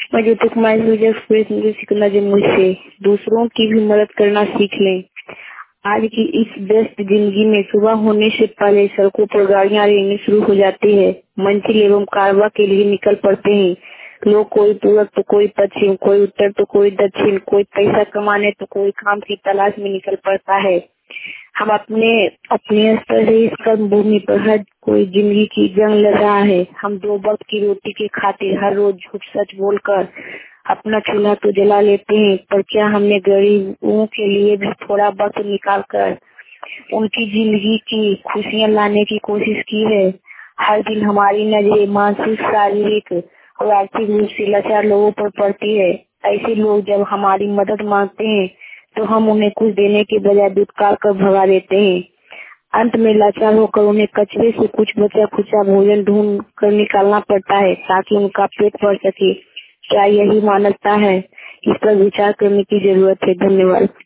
मैं ज्योति कुमार सीखना जमुई से दूसरों की भी मदद करना सीख लें। आज की इस व्यस्त जिंदगी में सुबह होने से पहले सड़कों पर गाड़ियां रेंगनी शुरू हो जाती है। मंजिल एवं कारवा के लिए निकल पड़ते हैं लोग, कोई पूरब तो कोई पश्चिम, कोई उत्तर तो कोई दक्षिण, कोई पैसा कमाने तो कोई काम की तलाश में निकल पड़ता है। हम अपने अपने स्तर से इस कर्म भूमि पर हर कोई जिंदगी की जंग लड़ रहा है। हम 2 वक्त की रोटी की खातिर हर रोज झूठ सच बोलकर अपना चूल्हा तो जला लेते हैं, पर क्या हमने गरीबों के लिए भी थोड़ा वक्त निकाल कर उनकी जिंदगी की खुशियां लाने की कोशिश की है? हर दिन हमारी नजरें मानसिक, शारीरिक और आर्थिक रूप से लाचार लोगों पर पड़ती है। ऐसे लोग जब हमारी मदद मांगते हैं तो हम उन्हें कुछ देने के बजाय दुत्कार कर भगा देते हैं। अंत में लाचार होकर उन्हें कचरे से कुछ बचा खुचा भोजन ढूंढ कर निकालना पड़ता है ताकि उनका पेट भर सके। क्या यही मानवता है? इस पर विचार करने की जरूरत है। धन्यवाद।